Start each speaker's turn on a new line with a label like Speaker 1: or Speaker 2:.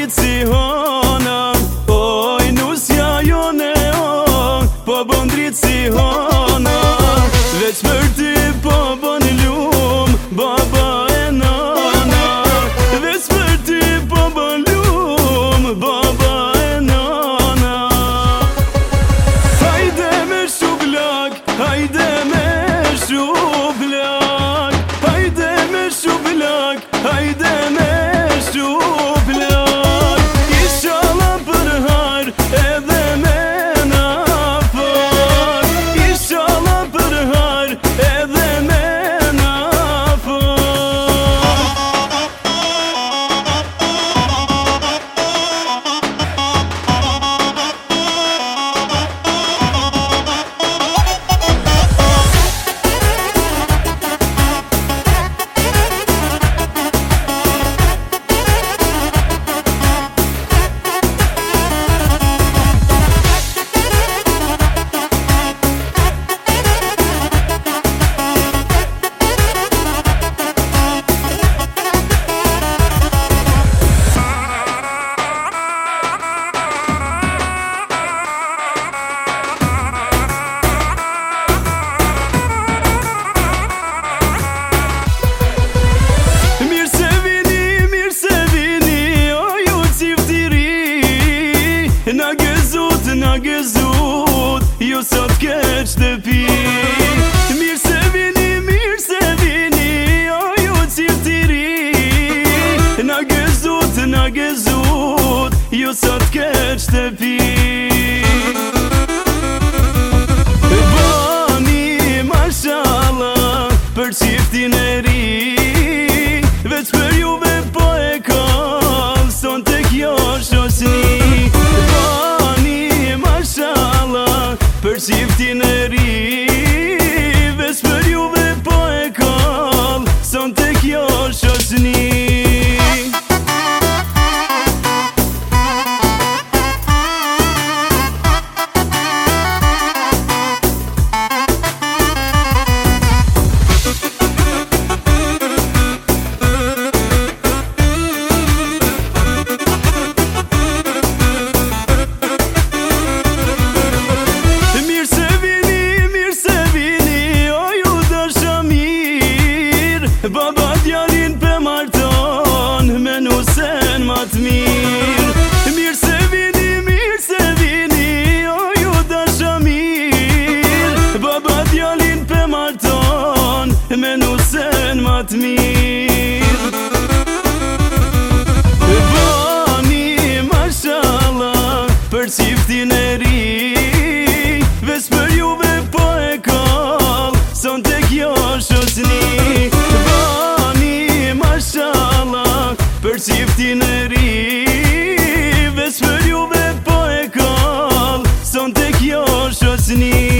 Speaker 1: dritë si hona, oj nusja jone o, po bën dritë si hona. Veç për ty po bën lum, baba e nana. Veç për ty po bën lum, baba e nana. Hajde me shublak, hajde me shublak, hajde me shublak, hajde me shublak. Inshallah për har edhe me nafak, inshallah për har edhe me nafak. Na gëzut, ju sot keq të pi. Mirë se vini, o ju ciftiri. Na gëzut, ju sot keq të pi. Bani mashallah për qiftin e ri, veç për juve po e kam, son të kjo shosni. Për qiftin e ri, veç për juve po e kall, son të kjo shosni. Baba djalin pe marton, me nusen ma t'mir. Mirë se vini, o ju dasha mir. Baba djalin pe marton, me nusen ma t'mir. Bani mashallah për qiftin e ri, veç për juve po e kall, son të kjo shosni. Për qiftin e ri, veç për juve po e kall, son të kjo shosni.